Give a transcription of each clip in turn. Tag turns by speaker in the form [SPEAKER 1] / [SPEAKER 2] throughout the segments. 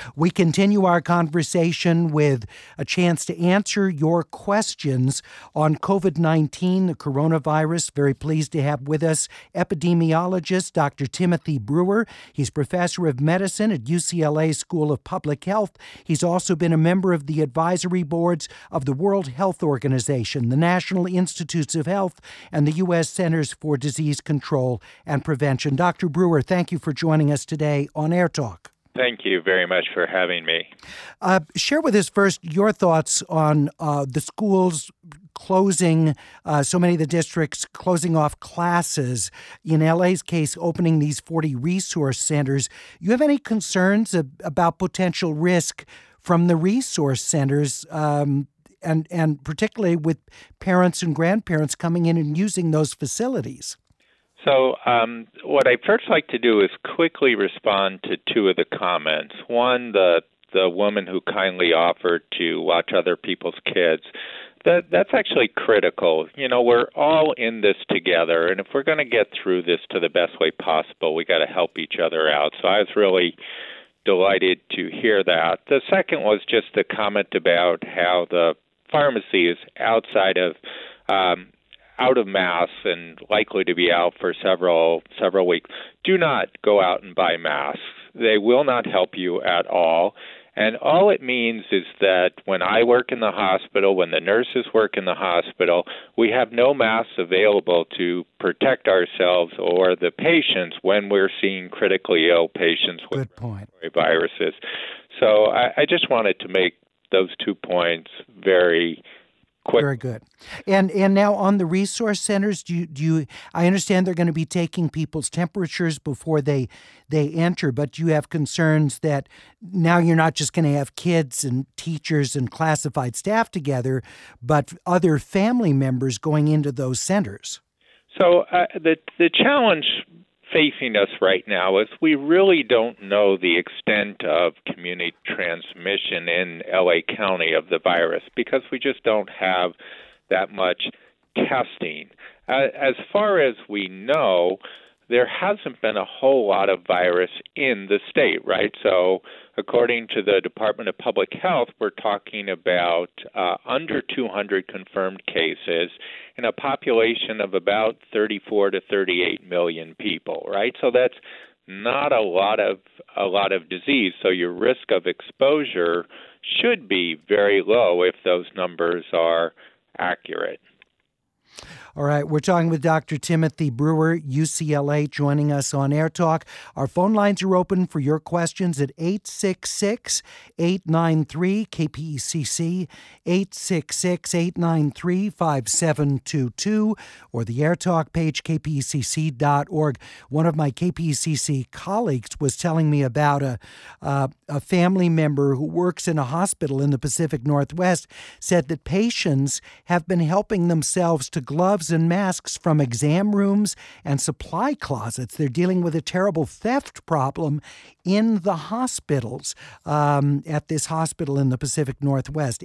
[SPEAKER 1] We continue our conversation with a chance to answer your questions on COVID-19, the coronavirus. Very pleased to have with us epidemiologist Dr. Timothy Brewer. He's professor of medicine at UCLA School of Public Health. He's also been a member of the advisory boards of the World Health Organization, the National Institutes of Health, and the U.S. Centers for Disease Control and Prevention. Dr. Brewer, thank you for joining us today on Air Talk.
[SPEAKER 2] Thank you very much for having me.
[SPEAKER 1] Share with us first your thoughts on the schools closing, so many of the districts closing off classes. In LA's case, opening these 40 resource centers. You have any concerns about potential risk from the resource centers, and particularly with parents and grandparents coming in and using those facilities?
[SPEAKER 2] So what I'd first like to do is quickly respond to two of the comments. One, the woman who kindly offered to watch other people's kids. That's actually critical. You know, we're all in this together, and if we're going to get through this to the best way possible, we got to help each other out. So I was really delighted to hear that. The second was just a comment about how the pharmacy is out of masks and likely to be out for several weeks. Do not go out and buy masks. They will not help you at all. And all it means is that when I work in the hospital, when the nurses work in the hospital, we have no masks available to protect ourselves or the patients when we're seeing critically ill patients with respiratory viruses. So I just wanted to make those 2 points very quick.
[SPEAKER 1] Very good. And now on the resource centers, do you? I understand they're going to be taking people's temperatures before they enter, but do you have concerns that now you're not just going to have kids and teachers and classified staff together, but other family members going into those centers?
[SPEAKER 2] So the challenge facing us right now is we really don't know the extent of community transmission in LA County of the virus because we just don't have that much testing. As far as we know, there hasn't been a whole lot of virus in the state, right? So according to the Department of Public Health, we're talking about under 200 confirmed cases in a population of about 34 to 38 million people, right? So that's not a lot of disease. So your risk of exposure should be very low if those numbers are accurate.
[SPEAKER 1] All right, we're talking with Dr. Timothy Brewer, UCLA, joining us on Air Talk. Our phone lines are open for your questions at 866-893-KPECC, 866-893-5722, or the Air Talk page, kpecc.org. One of my KPECC colleagues was telling me about a family member who works in a hospital in the Pacific Northwest, said that patients have been helping themselves to gloves and masks from exam rooms and supply closets. They're dealing with a terrible theft problem in the hospitals, at this hospital in the Pacific Northwest.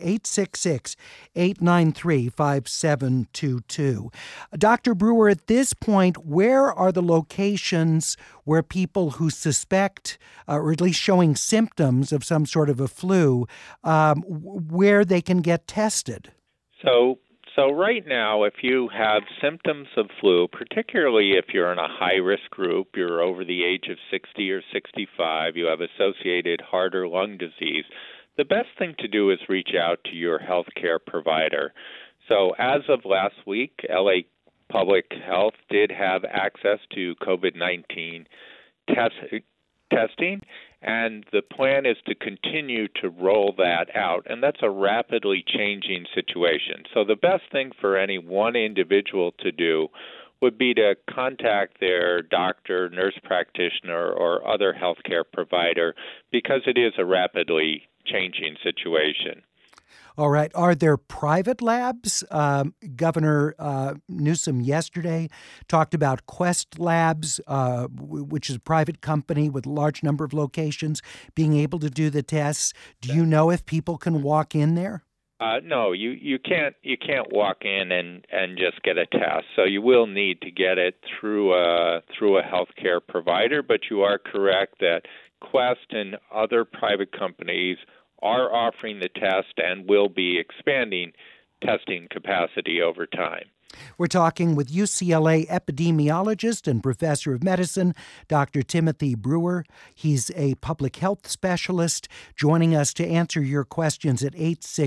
[SPEAKER 1] 866-893-5722. Dr. Brewer, at this point, where are the locations where people who suspect, or at least showing symptoms of some sort of a flu, where they can get tested?
[SPEAKER 2] So right now, if you have symptoms of flu, particularly if you're in a high-risk group, you're over the age of 60 or 65, you have associated heart or lung disease, the best thing to do is reach out to your healthcare provider. So as of last week, LA Public Health did have access to COVID-19 testing, and the plan is to continue to roll that out, and that's a rapidly changing situation. So the best thing for any one individual to do would be to contact their doctor, nurse practitioner, or other healthcare provider because it is a rapidly changing situation.
[SPEAKER 1] All right. Are there private labs? Governor Newsom yesterday talked about Quest Labs, which is a private company with a large number of locations, being able to do the tests. Do you know if people can walk in there?
[SPEAKER 2] No, you can't walk in and just get a test. So you will need to get it through a healthcare provider. But you are correct that Quest and other private companies are offering the test and will be expanding testing capacity over time.
[SPEAKER 1] We're talking with UCLA epidemiologist and professor of medicine, Dr. Timothy Brewer. He's a public health specialist joining us to answer your questions at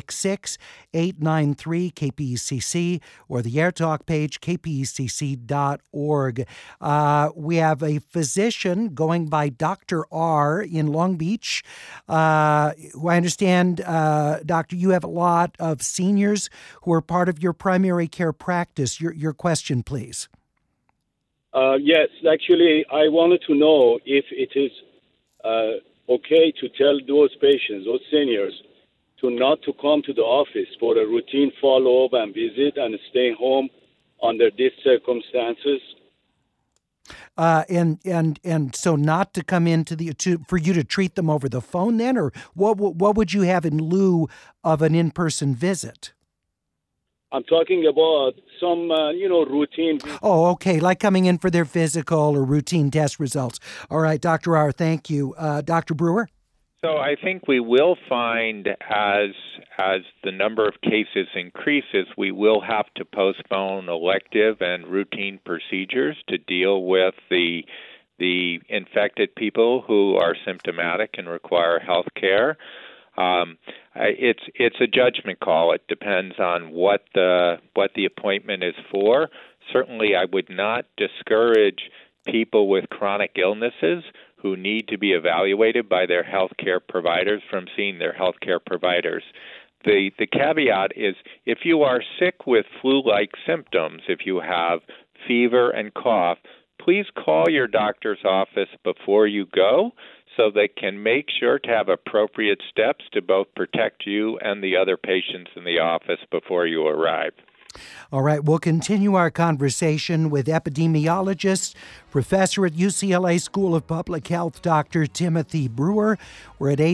[SPEAKER 1] 866-893-KPECC or the AirTalk page, kpecc.org. We have a physician going by Dr. R in Long Beach, who I understand, Doctor, you have a lot of seniors who are part of your primary care practice. Your question, please.
[SPEAKER 3] Yes, actually, I wanted to know if it is okay to tell those patients, those seniors, not to come to the office for a routine follow-up and visit and stay home under these circumstances.
[SPEAKER 1] And so not to come into for you to treat them over the phone then, or what would you have in lieu of an in-person visit?
[SPEAKER 3] I'm talking about some, routine.
[SPEAKER 1] Oh, okay, like coming in for their physical or routine test results. All right, Dr. R, thank you. Dr. Brewer?
[SPEAKER 2] So I think we will find as the number of cases increases, we will have to postpone elective and routine procedures to deal with the infected people who are symptomatic and require health care. It's a judgment call. It depends on what the appointment is for. Certainly, I would not discourage people with chronic illnesses who need to be evaluated by their health care providers from seeing their health care providers. The caveat is if you are sick with flu-like symptoms, if you have fever and cough, please call your doctor's office before you go, so they can make sure to have appropriate steps to both protect you and the other patients in the office before you arrive.
[SPEAKER 1] All right, we'll continue our conversation with epidemiologist, professor at UCLA School of Public Health, Dr. Timothy Brewer. We're at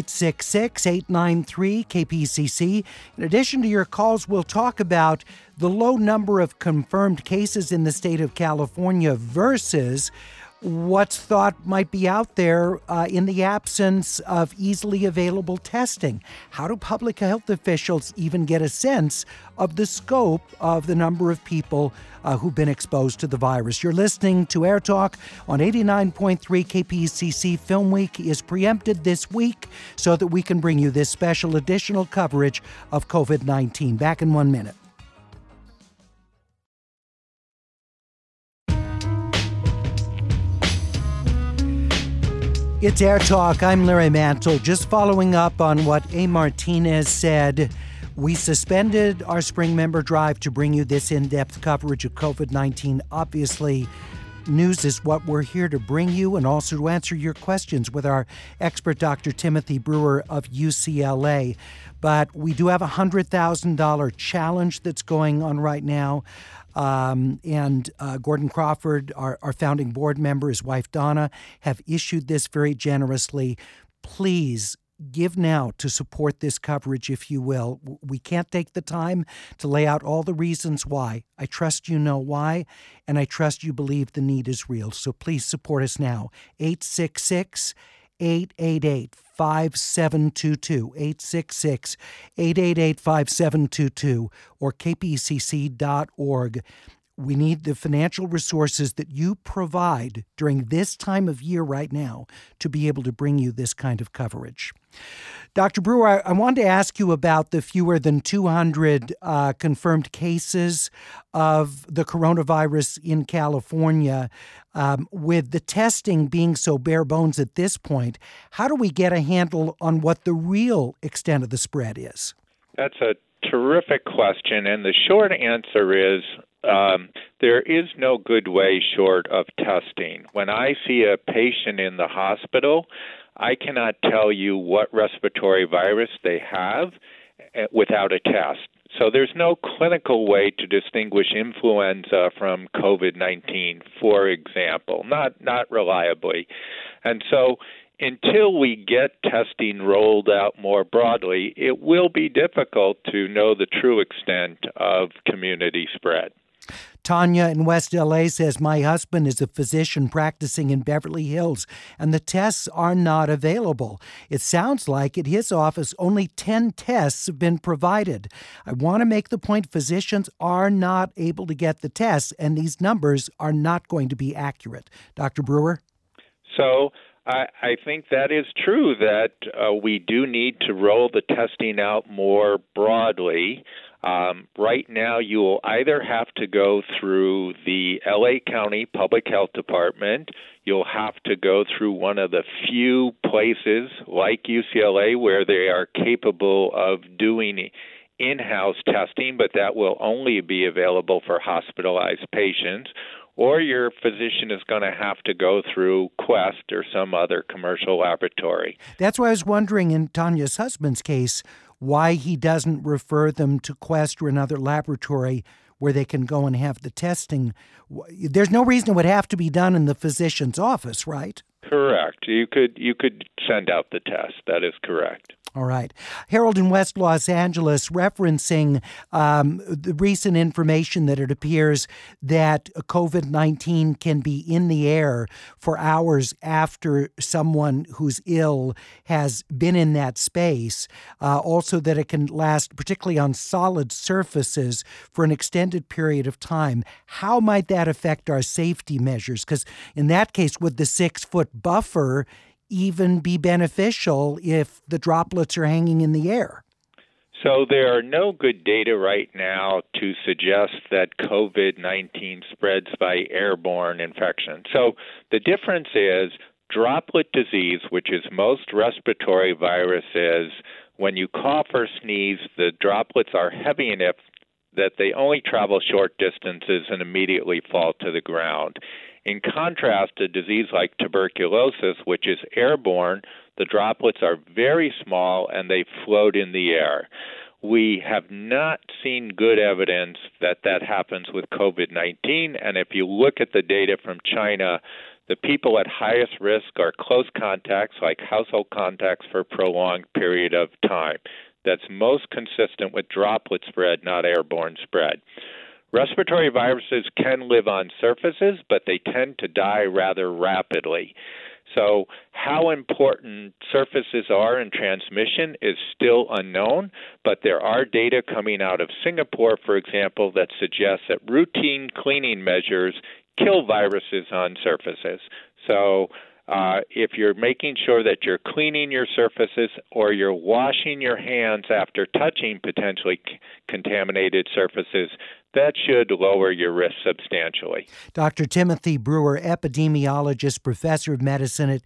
[SPEAKER 1] 866-893-KPCC. In addition to your calls, we'll talk about the low number of confirmed cases in the state of California versus what's thought might be out there in the absence of easily available testing. How do public health officials even get a sense of the scope of the number of people who've been exposed to the virus? You're listening to Air Talk on 89.3 KPCC. Film Week is preempted this week so that we can bring you this special additional coverage of COVID-19. Back in 1 minute. It's Air Talk. I'm Larry Mantle. Just following up on what A. Martinez said, we suspended our spring member drive to bring you this in-depth coverage of COVID-19. Obviously, news is what we're here to bring you and also to answer your questions with our expert, Dr. Timothy Brewer of UCLA. But we do have a $100,000 challenge that's going on right now. And Gordon Crawford, our founding board member, his wife Donna, have issued this very generously. Please give now to support this coverage, if you will. We can't take the time to lay out all the reasons why. I trust you know why, and I trust you believe the need is real. So please support us now. 866-888-5722, 866-888-5722, or kpecc.org. We need the financial resources that you provide during this time of year right now to be able to bring you this kind of coverage. Dr. Brewer, I wanted to ask you about the fewer than 200 confirmed cases of the coronavirus in California. With the testing being so bare bones at this point, how do we get a handle on what the real extent of the spread is?
[SPEAKER 2] That's a terrific question, and the short answer is there is no good way short of testing. When I see a patient in the hospital, I cannot tell you what respiratory virus they have without a test. So there's no clinical way to distinguish influenza from COVID-19, for example, not reliably. And so until we get testing rolled out more broadly, it will be difficult to know the true extent of community spread.
[SPEAKER 1] Tanya in West LA says, my husband is a physician practicing in Beverly Hills, and the tests are not available. It sounds like at his office only 10 tests have been provided. I want to make the point physicians are not able to get the tests, and these numbers are not going to be accurate. Dr. Brewer?
[SPEAKER 2] So I think that is true, that we do need to roll the testing out more broadly. Right now, you will either have to go through the LA County Public Health Department. You'll have to go through one of the few places like UCLA where they are capable of doing in-house testing, but that will only be available for hospitalized patients. Or your physician is going to have to go through Quest or some other commercial laboratory.
[SPEAKER 1] That's why I was wondering in Tanya's husband's case why he doesn't refer them to Quest or another laboratory where they can go and have the testing. There's no reason it would have to be done in the physician's office, right?
[SPEAKER 2] Correct. You could send out the test. That is correct.
[SPEAKER 1] All right. Harold in West Los Angeles, referencing the recent information that it appears that COVID-19 can be in the air for hours after someone who's ill has been in that space. Also that it can last, particularly on solid surfaces, for an extended period of time. How might that affect our safety measures? Because in that case, would the 6-foot buffer even be beneficial if the droplets are hanging in the air?
[SPEAKER 2] So there are no good data right now to suggest that COVID-19 spreads by airborne infection. So the difference is droplet disease, which is most respiratory viruses, when you cough or sneeze, the droplets are heavy enough that they only travel short distances and immediately fall to the ground. In contrast, a disease like tuberculosis, which is airborne, the droplets are very small and they float in the air. We have not seen good evidence that that happens with COVID-19, and if you look at the data from China, the people at highest risk are close contacts, like household contacts for a prolonged period of time. That's most consistent with droplet spread, not airborne spread. Respiratory viruses can live on surfaces, but they tend to die rather rapidly. So how important surfaces are in transmission is still unknown, but there are data coming out of Singapore, for example, that suggests that routine cleaning measures kill viruses on surfaces. So if you're making sure that you're cleaning your surfaces or you're washing your hands after touching potentially contaminated surfaces, that should lower your risk substantially.
[SPEAKER 1] Dr. Timothy Brewer, epidemiologist, professor of medicine at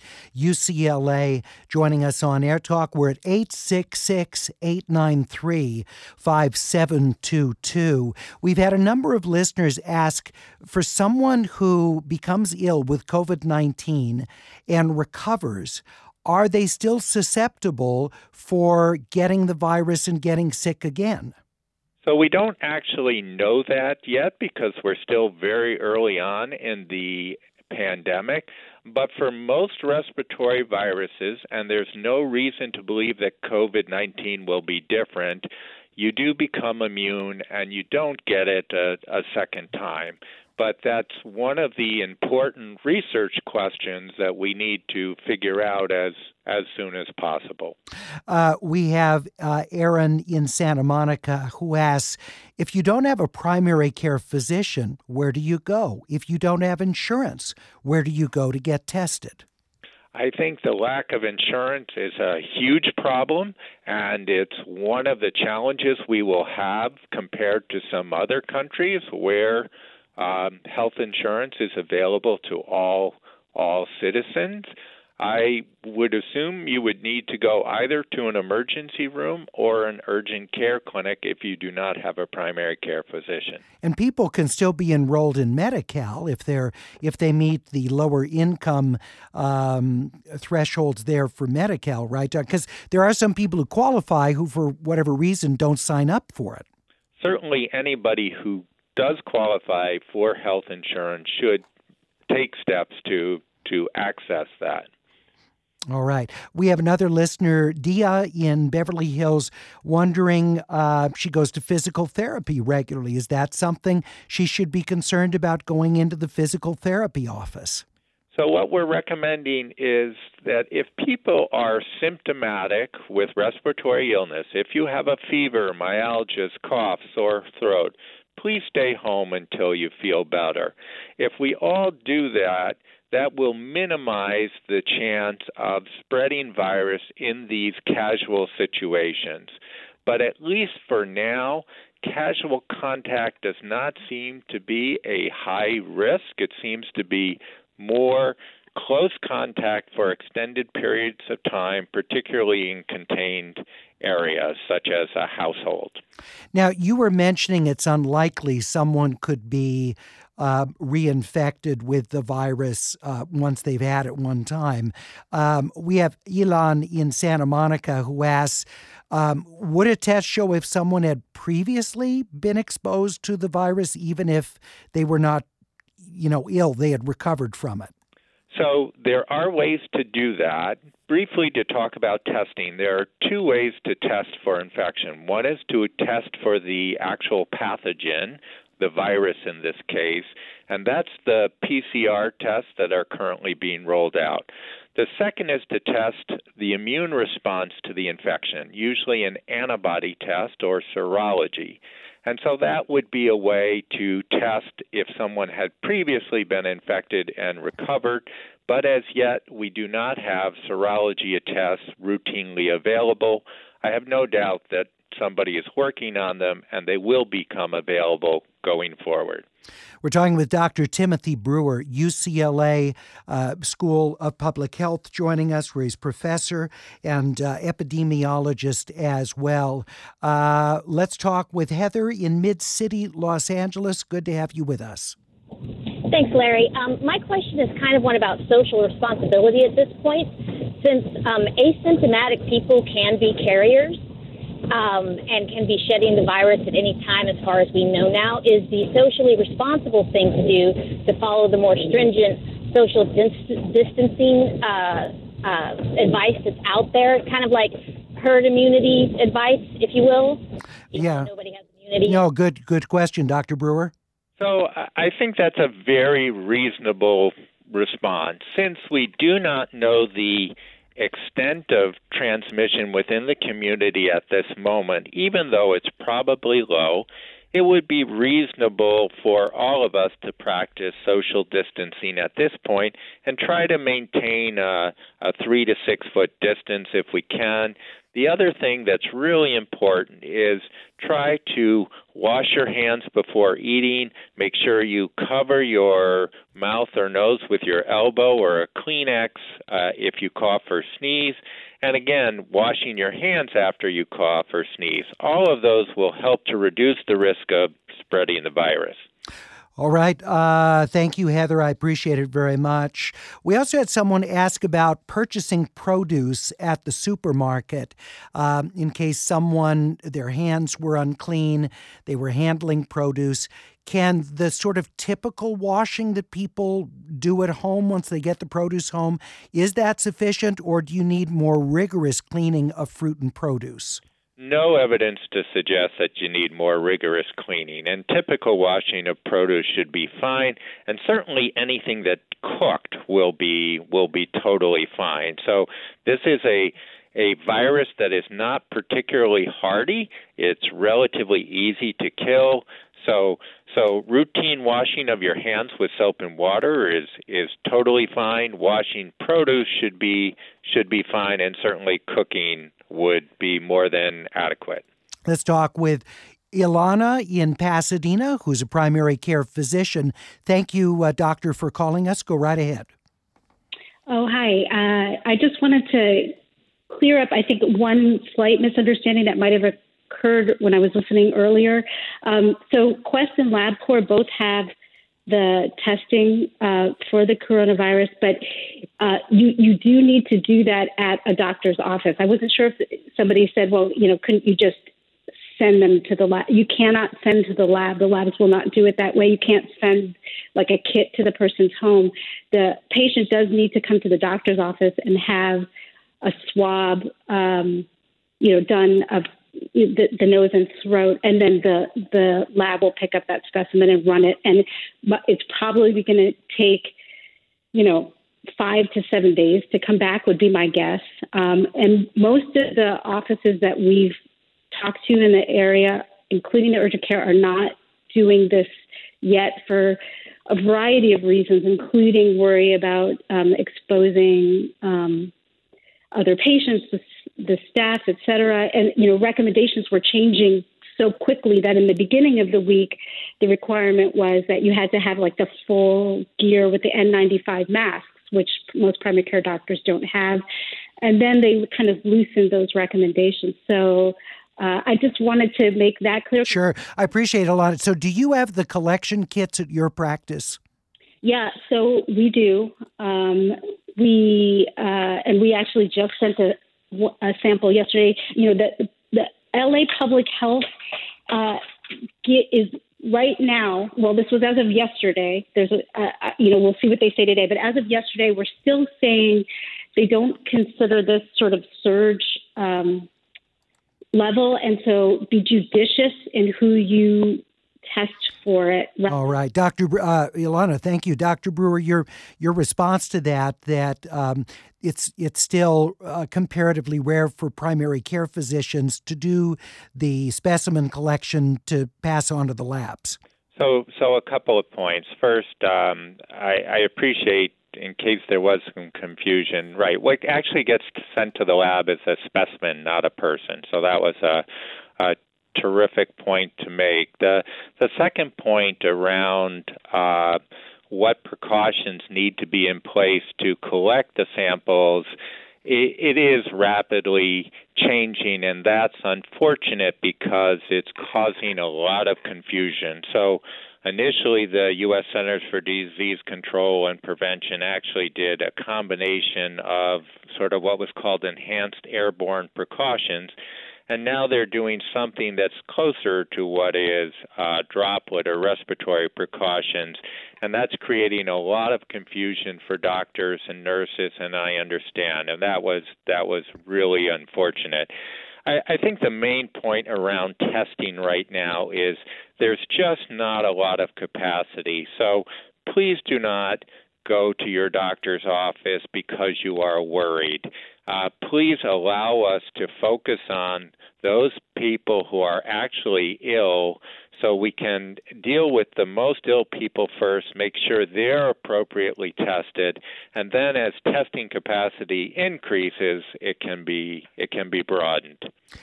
[SPEAKER 1] UCLA, joining us on Air Talk. We're at 866-893-5722. We've had a number of listeners ask, for someone who becomes ill with COVID-19 and recovers, are they still susceptible for getting the virus and getting sick again?
[SPEAKER 2] So we don't actually know that yet because we're still very early on in the pandemic. But for most respiratory viruses, and there's no reason to believe that COVID-19 will be different, you do become immune and you don't get it a second time. But that's one of the important research questions that we need to figure out as soon as possible.
[SPEAKER 1] We have Aaron in Santa Monica who asks, if you don't have a primary care physician, where do you go? If you don't have insurance, where do you go to get tested?
[SPEAKER 2] I think the lack of insurance is a huge problem, and it's one of the challenges we will have compared to some other countries where health insurance is available to all citizens. I would assume you would need to go either to an emergency room or an urgent care clinic if you do not have a primary care physician.
[SPEAKER 1] And people can still be enrolled in Medi-Cal if they meet the lower income thresholds there for Medi-Cal, right? Because there are some people who qualify who, for whatever reason, don't sign up for it.
[SPEAKER 2] Certainly anybody who does qualify for health insurance should take steps to access that.
[SPEAKER 1] All right. We have another listener, Dia in Beverly Hills, wondering, she goes to physical therapy regularly. Is that something she should be concerned about, going into the physical therapy office?
[SPEAKER 2] So what we're recommending is that if people are symptomatic with respiratory illness, if you have a fever, myalgias, cough, sore throat, please stay home until you feel better. If we all do that, that will minimize the chance of spreading virus in these casual situations. But at least for now, casual contact does not seem to be a high risk. It seems to be more close contact for extended periods of time, particularly in contained areas such as a household.
[SPEAKER 1] Now, you were mentioning it's unlikely someone could be reinfected with the virus once they've had it one time. We have Elon in Santa Monica who asks, would a test show if someone had previously been exposed to the virus, even if they were not ill, they had recovered from it?
[SPEAKER 2] So there are ways to do that. Briefly, to talk about testing, there are two ways to test for infection. One is to test for the actual pathogen, the virus in this case, and that's the PCR tests that are currently being rolled out. The second is to test the immune response to the infection, usually an antibody test or serology. And so that would be a way to test if someone had previously been infected and recovered, but as yet we do not have serology tests routinely available. I have no doubt that somebody is working on them and they will become available going forward.
[SPEAKER 1] We're talking with Dr. Timothy Brewer, UCLA School of Public Health, joining us, where he's professor and epidemiologist as well. Let's talk with Heather in Mid-City, Los Angeles. Good to have you with us.
[SPEAKER 4] Thanks, Larry. My question is kind of one about social responsibility at this point. Since asymptomatic people can be carriers, and can be shedding the virus at any time as far as we know now, is the socially responsible thing to do to follow the more stringent social distancing advice that's out there, kind of like herd immunity advice, if you will?
[SPEAKER 1] Yeah.
[SPEAKER 4] Nobody has immunity.
[SPEAKER 1] No, good question, Dr. Brewer.
[SPEAKER 2] So I think that's a very reasonable response. Since we do not know the extent of transmission within the community at this moment, even though it's probably low, it would be reasonable for all of us to practice social distancing at this point and try to maintain a 3 to 6 foot distance if we can. The other thing that's really important is try to wash your hands before eating. Make sure you cover your mouth or nose with your elbow or a Kleenex if you cough or sneeze. And again, washing your hands after you cough or sneeze. All of those will help to reduce the risk of spreading the virus.
[SPEAKER 1] All right. Thank you, Heather. I appreciate it very much. We also had someone ask about purchasing produce at the supermarket in case their hands were unclean, they were handling produce. Can the sort of typical washing that people do at home once they get the produce home, is that sufficient, or do you need more rigorous cleaning of fruit and produce?
[SPEAKER 2] No evidence to suggest that you need more rigorous cleaning, and typical washing of produce should be fine, and certainly anything that cooked will be totally fine. So this is a virus that is not particularly hardy. It's relatively easy to kill. So routine washing of your hands with soap and water is totally fine. Washing produce should be fine, and certainly cooking would be more than adequate.
[SPEAKER 1] Let's talk with Ilana in Pasadena, who's a primary care physician. Thank you, doctor, for calling us. Go right ahead.
[SPEAKER 5] Oh, hi. I just wanted to clear up, I think, one slight misunderstanding that might have occurred when I was listening earlier. So Quest and LabCorp both have the testing for the coronavirus, but you do need to do that at a doctor's office. I wasn't sure if somebody said, well, couldn't you just send them to the lab. You cannot send to the lab. The labs will not do it that way. You can't send like a kit to the person's home. The patient does need to come to the doctor's office and have a swab, done of the nose and throat, and then the lab will pick up that specimen and run it. And it's probably going to take, 5 to 7 days to come back would be my guess. And most of the offices that we've talked to in the area, including the urgent care, are not doing this yet for a variety of reasons, including worry about exposing other patients, the staff, et cetera. And, recommendations were changing so quickly that in the beginning of the week, the requirement was that you had to have like the full gear with the N95 masks, which most primary care doctors don't have. And then they kind of loosened those recommendations. So I just wanted to make that clear.
[SPEAKER 1] Sure. I appreciate a lot. So do you have the collection kits at your practice?
[SPEAKER 5] Yeah, so we do. We actually just sent a sample yesterday. The LA Public Health is right now. Well, this was as of yesterday. There's we'll see what they say today. But as of yesterday, we're still saying they don't consider this sort of surge level, and so be judicious in who you test for it.
[SPEAKER 1] All right, Dr. Ilana, thank you. Dr. Brewer, your response to that it's still comparatively rare for primary care physicians to do the specimen collection to pass on to the labs.
[SPEAKER 2] So a couple of points. First, I appreciate, in case there was some confusion, right, what actually gets sent to the lab is a specimen, not a person. So that was a terrific point to make. The second point around what precautions need to be in place to collect the samples, it is rapidly changing, and that's unfortunate because it's causing a lot of confusion. So initially, the U.S. Centers for Disease Control and Prevention actually did a combination of sort of what was called enhanced airborne precautions, and now they're doing something that's closer to what is droplet or respiratory precautions, and that's creating a lot of confusion for doctors and nurses, and I understand, and that was really unfortunate. I think the main point around testing right now is there's just not a lot of capacity. So please do not go to your doctor's office because you are worried. Please allow us to focus on those people who are actually ill so we can deal with the most ill people first, make sure they're appropriately tested, and then as testing capacity increases, it can be broadened.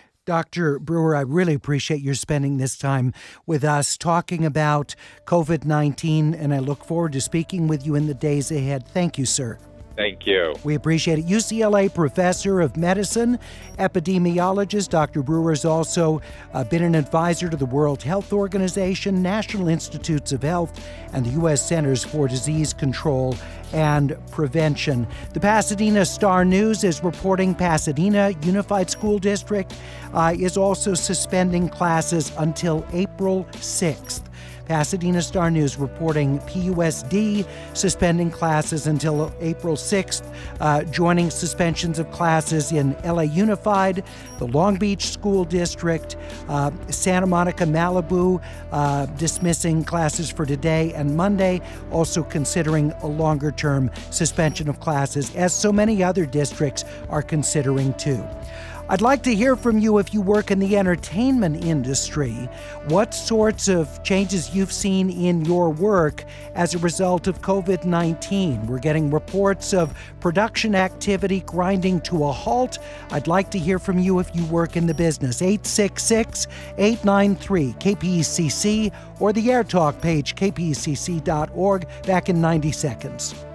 [SPEAKER 1] Dr. Brewer, I really appreciate your spending this time with us talking about COVID-19, and I look forward to speaking with you in the days ahead. Thank you, sir.
[SPEAKER 2] Thank you.
[SPEAKER 1] We appreciate it. UCLA professor of medicine, epidemiologist. Dr. Brewer has also been an advisor to the World Health Organization, National Institutes of Health, and the U.S. Centers for Disease Control and Prevention. The Pasadena Star News is reporting Pasadena Unified School District is also suspending classes until April 6th. Pasadena Star News reporting PUSD suspending classes until April 6th, joining suspensions of classes in LA Unified, the Long Beach School District, Santa Monica, Malibu, dismissing classes for today and Monday, also considering a longer-term suspension of classes, as so many other districts are considering too. I'd like to hear from you if you work in the entertainment industry. What sorts of changes you've seen in your work as a result of COVID-19? We're getting reports of production activity grinding to a halt. I'd like to hear from you if you work in the business. 866-893-KPECC or the AirTalk page, kpecc.org. Back in 90 seconds.